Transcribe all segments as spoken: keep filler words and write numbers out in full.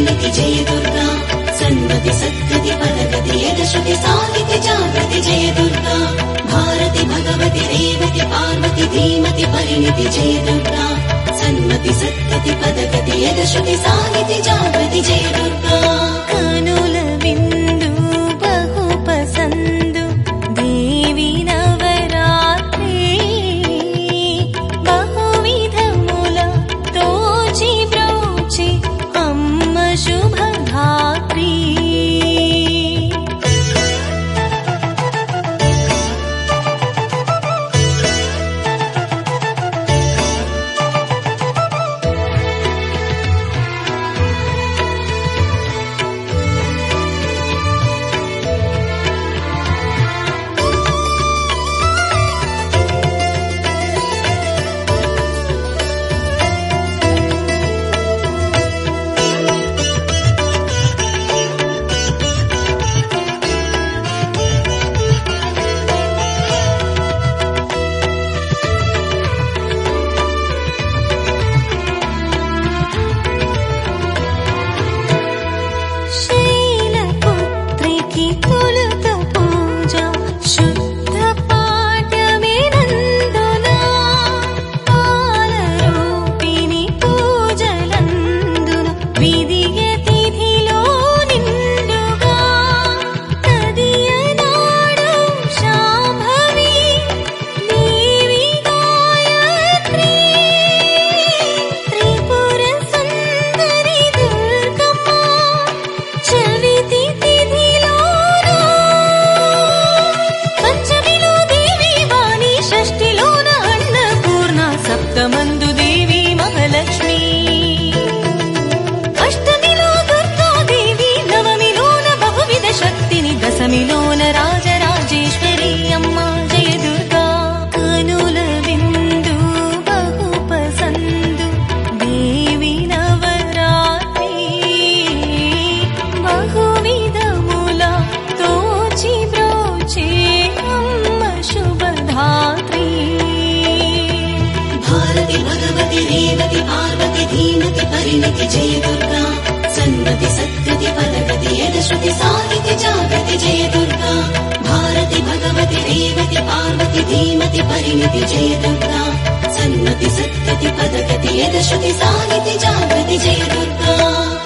परिणति जय दुर्गा सन्मति सद्गति पदगति यदश्रुति साहिति जागृति जय दुर्गा भारति भगवति रेवति पार्वती धीमति परिणति जय दुर्गा सन्मति सद्गति पदगति यदश्रुति साहिति जागृति जय दुर्गा కనుల విందు బహు పసందు దేవి నవరాత్రి బహు విధముల తోచి బ్రోచి అమ్మ శుభధాత్రి సప్తమందు దేవి మహాలక్ష్మి అష్టమిలో దుర్గాదేవి నవమిలోన బహువిధ శక్తిని దశమిలోన రాజరాజేశ్వరి అమ్మ జయ దుర్గా కనుల విందు బహు పసందు దేవి నవరాత్రి బహువిధముల తోచి బ్రోచే అమ్మ శుభధాత్రి भारति भगवति रेवति पार्वती धीमति परिणति जय दुर्गा सन्मति सद्गति पदगति यदश्रुति साहिति जागृति जय दुर्गा भारति भगवति रेवति पार्वती धीमति परिणति जय दुर्गा सन्मति सद्गति पदगति यदश्रुति साहिति जागृति जय दुर्गा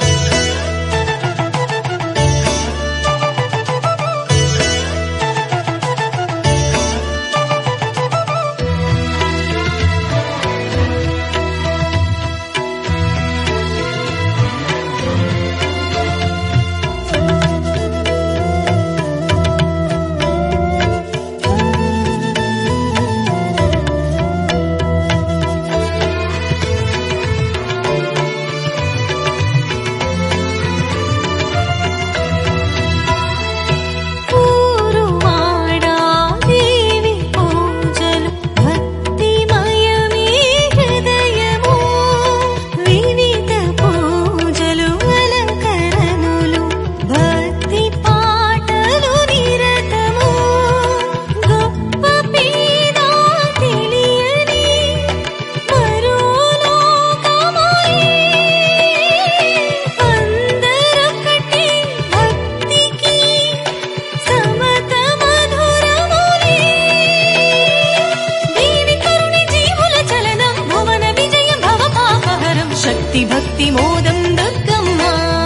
భక్తి మోదం దుర్గమ్మ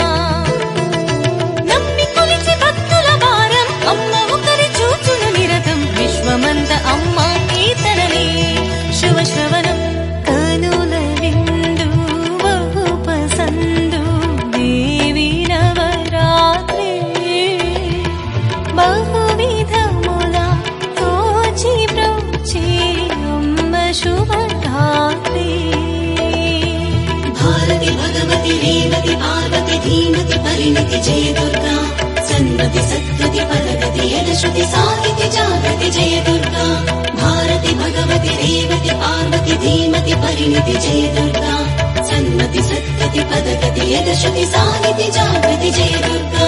నమ్మి కొలిచి భక్తుల భారం అమ్మ ఒకరి చూచును నిరతం విశ్వమంత అమ్మ కీర్తనమే శుభ శ్రవణం కనుల విందు బహు పసందు దేవి నవరాత్రి బహువిధముల తోచి బ్రోచి అమ్మ శుభధాత్రి भारति भगवति रेवति पार्वती धीमति परिणति जय दुर्गा सन्मति सद्गति पदगति यदश्रुति साहिति जागृति जय दुर्गा भारति भगवति रेवति पार्वती धीमति परिणति जय दुर्गा सन्मति सद्गति पदगति यदश्रुति साहिति जागृति जय दुर्गा